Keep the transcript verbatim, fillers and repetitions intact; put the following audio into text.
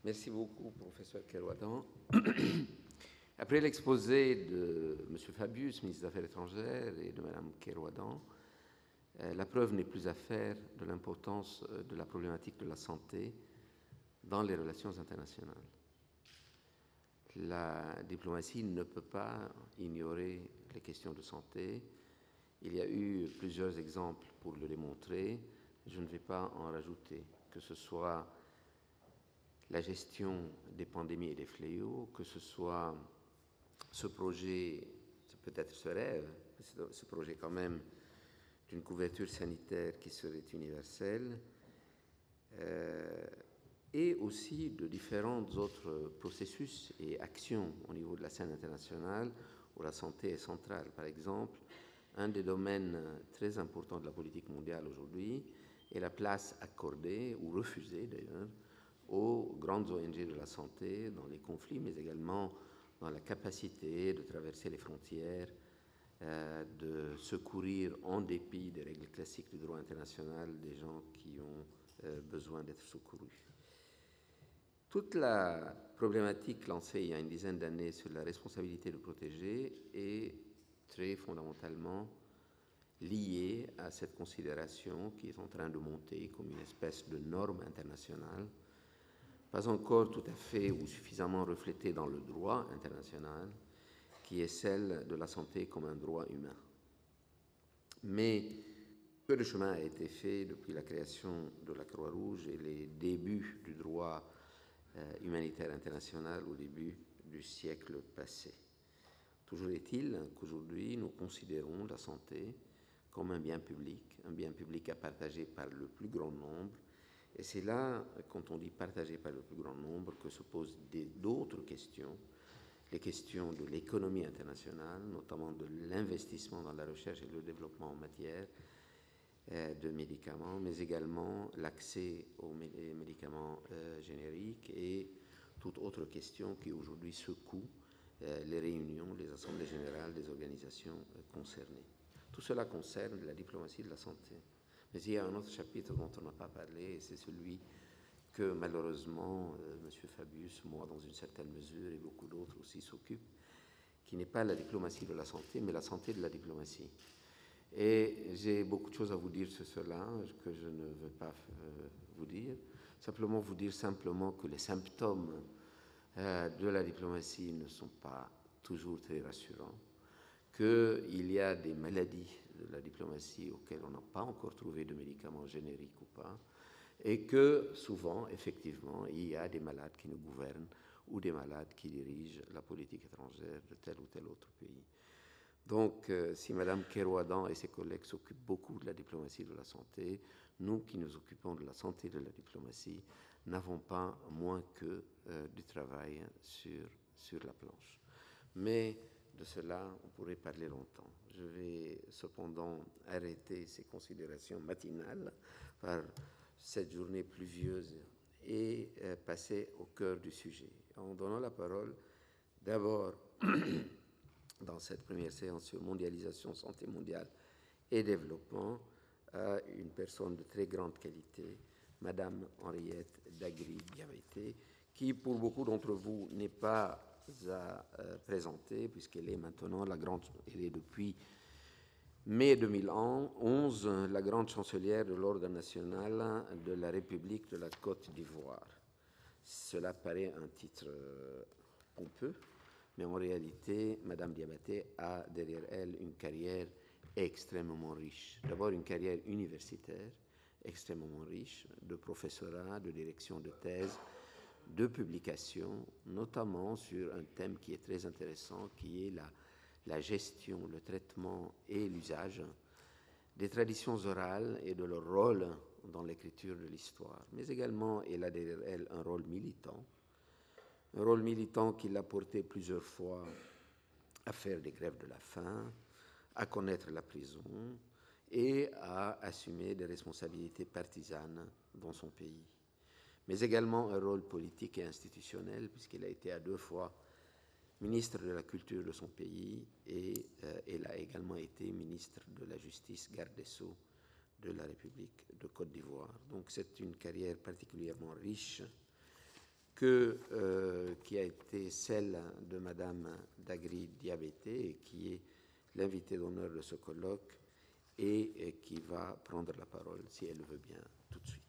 Merci beaucoup, professeur Kerouadan. Après l'exposé de M. Fabius, ministre des Affaires étrangères, et de Mme Kerouadan, euh, la preuve n'est plus à faire de l'importance euh, de la problématique de la santé dans les relations internationales. La diplomatie ne peut pas ignorer les questions de santé. Il y a eu plusieurs exemples pour le démontrer. Je ne vais pas en rajouter, que ce soit la gestion des pandémies et des fléaux, que ce soit ce projet, peut-être ce rêve, ce projet quand même d'une couverture sanitaire qui serait universelle, euh, et aussi de différents autres processus et actions au niveau de la scène internationale où la santé est centrale. Par exemple, un des domaines très importants de la politique mondiale aujourd'hui est la place accordée, ou refusée d'ailleurs, aux grandes O N G de la santé dans les conflits, mais également dans la capacité de traverser les frontières, euh, de secourir en dépit des règles classiques du droit international des gens qui ont euh, besoin d'être secourus. Toute la problématique lancée il y a une dizaine d'années sur la responsabilité de protéger est très fondamentalement liée à cette considération qui est en train de monter comme une espèce de norme internationale, pas encore tout à fait ou suffisamment reflétée dans le droit international, qui est celle de la santé comme un droit humain. Mais peu de chemin a été fait depuis la création de la Croix-Rouge et les débuts du droit euh, humanitaire international au début du siècle passé. Toujours est-il qu'aujourd'hui, nous considérons la santé comme un bien public, un bien public à partager par le plus grand nombre. Et c'est là, quand on dit partager par le plus grand nombre, que se posent d'autres questions, les questions de l'économie internationale, notamment de l'investissement dans la recherche et le développement en matière euh, de médicaments, mais également l'accès aux médicaments euh, génériques et toute autre question qui aujourd'hui secoue euh, les réunions, les assemblées générales des organisations euh, concernées. Tout cela concerne la diplomatie de la santé. Mais il y a un autre chapitre dont on n'a pas parlé, et c'est celui que malheureusement euh, M. Fabius, moi dans une certaine mesure, et beaucoup d'autres aussi s'occupent, qui n'est pas la diplomatie de la santé, mais la santé de la diplomatie. Et j'ai beaucoup de choses à vous dire sur cela que je ne veux pas euh, vous dire. Simplement vous dire simplement que les symptômes euh, de la diplomatie ne sont pas toujours très rassurants, qu'il y a des maladies de la diplomatie auxquelles on n'a pas encore trouvé de médicaments génériques ou pas, et que souvent, effectivement, il y a des malades qui nous gouvernent ou des malades qui dirigent la politique étrangère de tel ou tel autre pays. Donc, euh, si Mme Kerouadan et ses collègues s'occupent beaucoup de la diplomatie de la santé, nous qui nous occupons de la santé de la diplomatie n'avons pas moins que euh, du travail sur, sur la planche. Mais de cela, on pourrait parler longtemps. Je vais cependant arrêter ces considérations matinales par cette journée pluvieuse et euh, passer au cœur du sujet, en donnant la parole d'abord dans cette première séance sur mondialisation, santé mondiale et développement à une personne de très grande qualité, Madame Henriette Dagri-Diabaté, qui pour beaucoup d'entre vous n'est pas à euh, présenter puisqu'elle est maintenant la grande, elle est depuis mai deux mille onze, la grande chancelière de l'Ordre national de la République de la Côte d'Ivoire. Cela paraît un titre pompeux, mais en réalité, Madame Diabaté a derrière elle une carrière extrêmement riche. D'abord, une carrière universitaire extrêmement riche, de professorat, de direction de thèse, de publications, notamment sur un thème qui est très intéressant, qui est la la gestion, le traitement et l'usage des traditions orales et de leur rôle dans l'écriture de l'histoire. Mais également, elle a derrière elle un rôle militant, un rôle militant qui l'a porté plusieurs fois à faire des grèves de la faim, à connaître la prison et à assumer des responsabilités partisanes dans son pays. Mais également un rôle politique et institutionnel, puisqu'elle a été à deux fois ministre de la Culture de son pays et euh, elle a également été ministre de la Justice, garde des Sceaux de la République de Côte d'Ivoire. Donc c'est une carrière particulièrement riche que, euh, qui a été celle de Madame Dagri Diabaté, qui est l'invitée d'honneur de ce colloque et, et qui va prendre la parole, si elle veut bien, tout de suite.